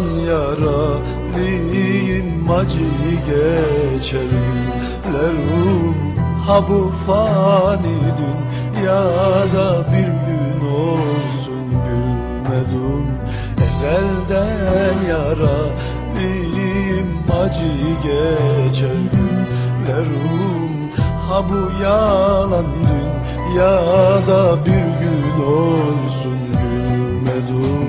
yaralıyım, acı geçer günlerim. Ha bu fani dünyada bir gün olsun gülmedim. Ezelden yaralıyım, acı geçer günlerim. Ha bu yalan dünyada bir gün olsun gülmedim.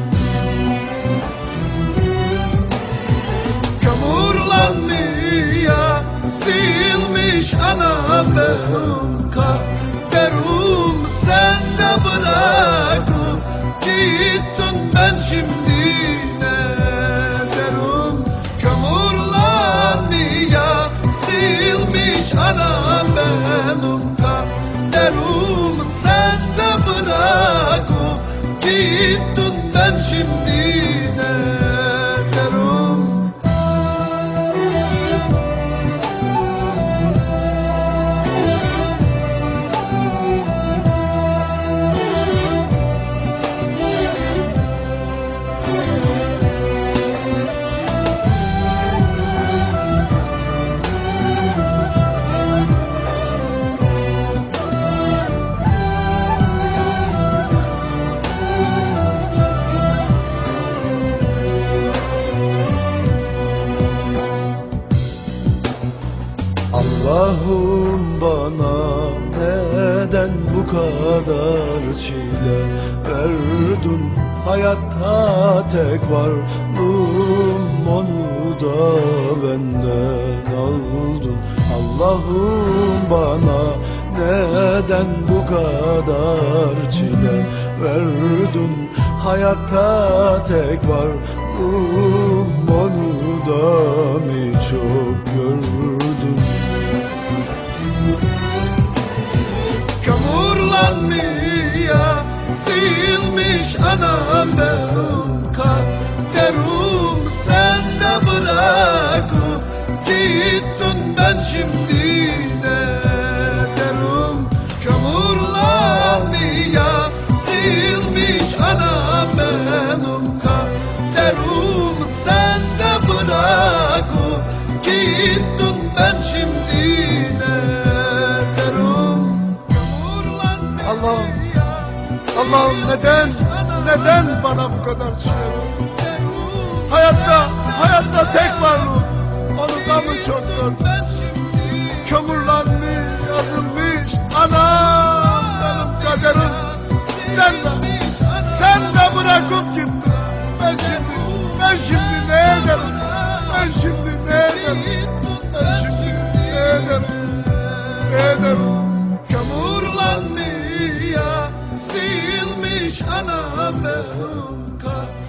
Kömürlenmeye silmiş anam benim kaderim. Sen de bırakıp gittin, ben şimdi ne derim? Kömürlenmeye silmiş anam benim kaderim. Sen de bırakıp gittin, ben şimdi ne derim? Allah'ım bana neden bu kadar çile verdin? Hayatta tek varlığım, onu da benden aldın. Allah'ım bana neden bu kadar çile verdin? Hayatta tek varlığım, onu da mı çok gördün? Kömürlenmeye silmiş anam benim kaderim. Sen de bırakıp gittin, ben şimdi ne derim? Kömürlenmeye silmiş anam benim kaderim. Sen de bırakıp gittin, ben şimdi ne derim? Allah'ım, Allah'ım neden bana bu kadar çile verdin? Hayatta tek varlığım, onu da mı çok gördüm? Kömürlenmiş, yazılmış anam benim kaderim. Sen de bırakıp gittin. Ben şimdi ne ederim? Ben şimdi ne ederim? Ne ederim? Kömürlenmeye silmiş anam benim